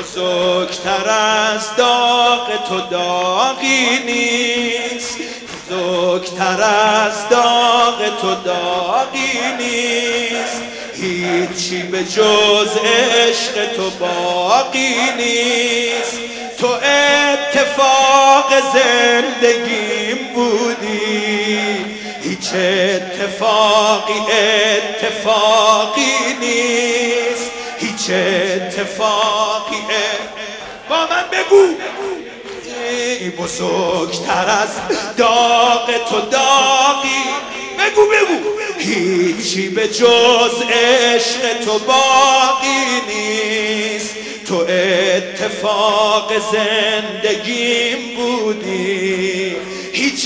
بزرگتر از داغ تو داغی نیست، بزرگتر از داغ تو داغی نیست، هیچی به جز عشق تو باقی نیست. تو اتفاق زندگیم بودی، هیچ اتفاقی نیست، هیچ اتفاقی. با من بگو بزرگتر از داغ تو داغی، بگو هیچی به جز عشق تو باقی نیست. تو اتفاق زندگیم بودی، هیچ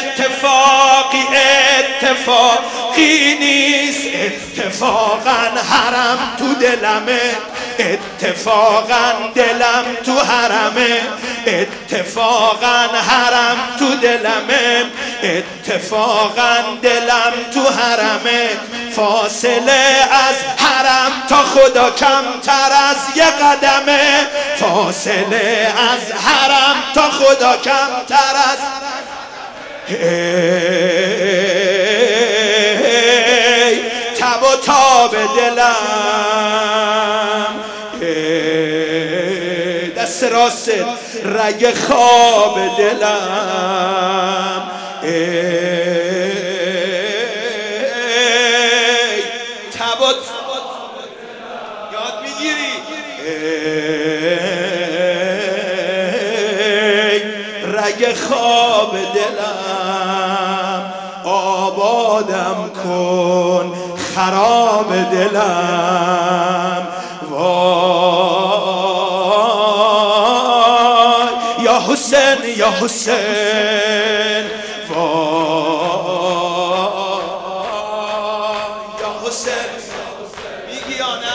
اتفاقی نیست. اتفاقا حرم تو دلمه، اتفاقا دلم تو حرمه، اتفاقا حرم تو دلمه، اتفاقا دلم تو حرمه. فاصله از حرم تا خدا کمتر از یه قدمه، فاصله از حرم تا خدا کمتر از. تب و تاب دلم، دست راست رگ خواب دلم، تب و یاد میگیری رگ خواب دلم. آبادم کن خراب دلم، وای یا حسین یا حسین، وای یا حسین. میگی یا نه؟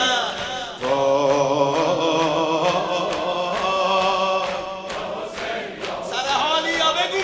سر حالی یا بگو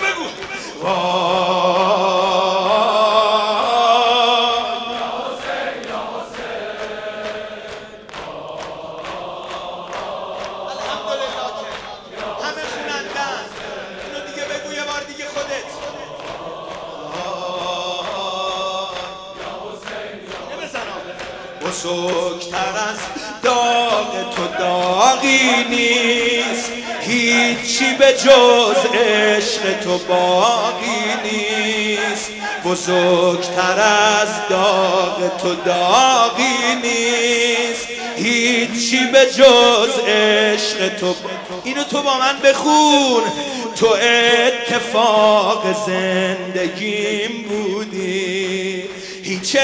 بزرگتر از داغ تو داغی نیست، هیچی به جز عشق تو باقی نیست. بزرگتر از داغ تو داغی نیست، هیچی به جز عشق تو. اینو تو با من بخون. تو اتفاق زندگیم بودی، هیچ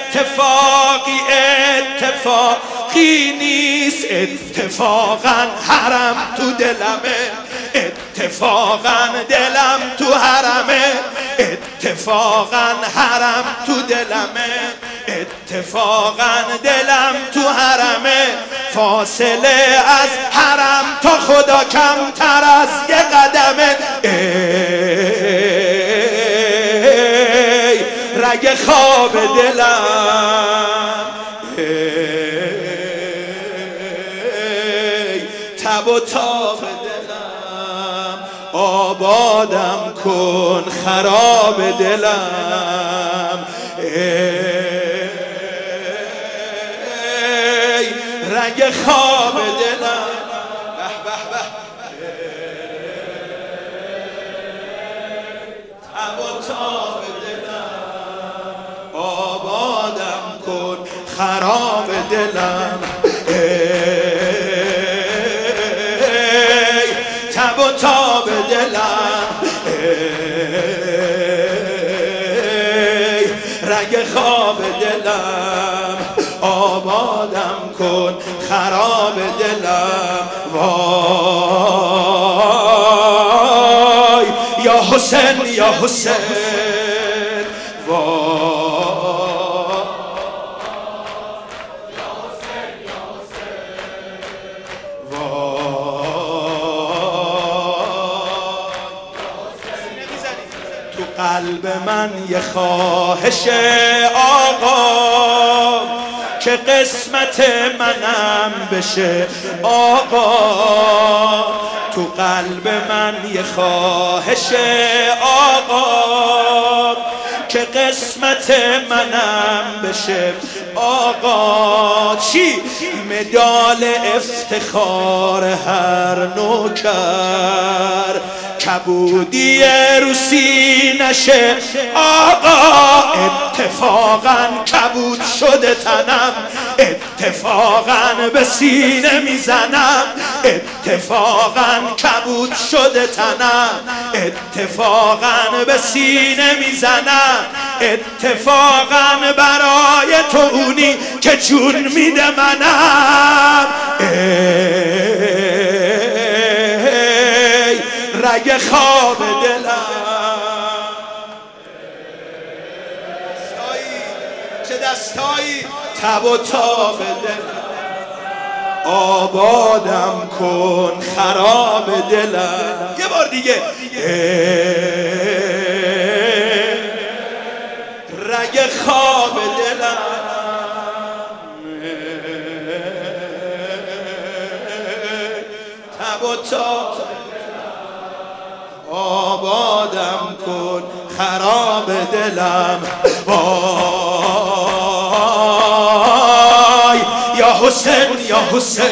اتفاقی نیست. اتفاقا حرم تو دلمه، اتفاقا دلم تو حرمه، اتفاقا حرم تو دلمه، اتفاقا دلم تو حرمه. فاصله از حرم تا خدا کمتر از یه قدمه. رگ خواب دلم، تب و تاب دلم. آبادم کن خراب دلم، رگ خواب دلم. تب و تاب دلم، آبادم کن خراب دلم. تب و تاب دلم، رگ خواب دلم. آبادم کن خراب دلم. وای یا حسین یا حسین، وای تو قلب من یه خواهش آقا که قسمت منم بشه آقا. تو قلب من یه خواهشه آقا، که قسمت منم بشه آقا. چی؟ مدال افتخار هر نوکر، کبودی روسی نشه آقا. اتفاقا کبود شده تنم، اتفاقا به سینه میزنم، اتفاقا کبود شده تنم، اتفاقا به سینه میزنم، اتفاقا برای تو اونی که جون میده منم. رگ خواب دلم، چه دستایی تب و تاب دلم. آبادم کن خراب دلم. یه بار دیگه رگ خواب دلم، تب و تاب آبادم کن خراب دلم. وای یا حسین یا حسین،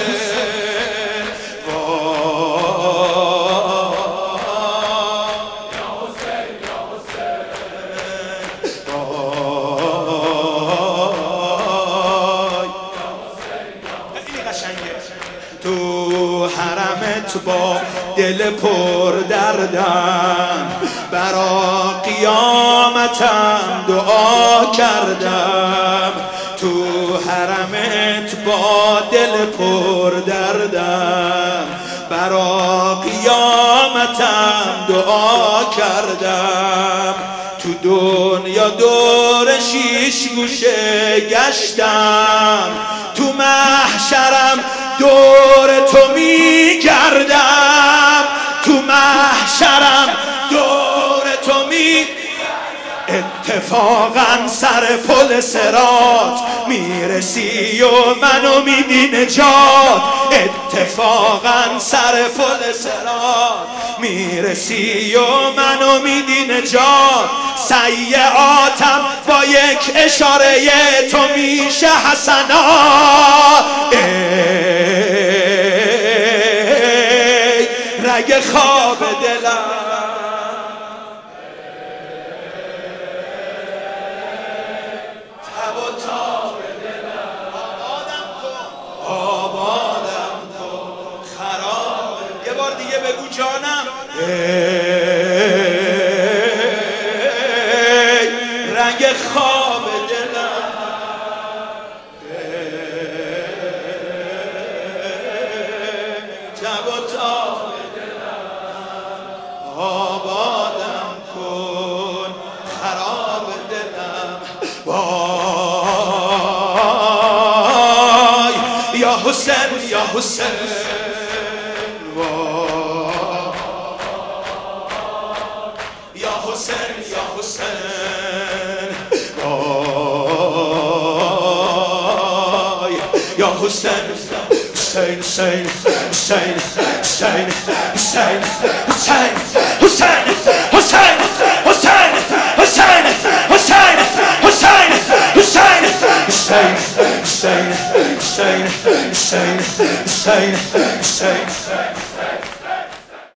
تو حرمت با دل پر دردم، برا قیامتم دعا کردم. تو حرمت با دل پر دردم، برا قیامتم دعا کردم. تو دنیا دور شیش گوشه گشتم، تو محشرم دور تو میگردم، تو محشرم دور تو می. اتفاقا سر پل صراط میرسی و منو میدی نجات، اتفاقا سر پل صراط میرسی و منو میدی نجات. سیئاتم با یک اشاره تو میشه حسنات. رگ خواب دلم، تب و تاب دلم. آبادم کن خراب. یه بار دیگه بگو جانم. رگ خواب دلم، تب و تاب آبادم کن خراب دلم. وای یا حسین یا حسین، یا حسین یا حسین، وای یا حسین. حسین حسین حسین حسین حسین حسین حسین حسین حسین حسین حسین حسین حسین حسین حسین حسین حسین حسین حسین.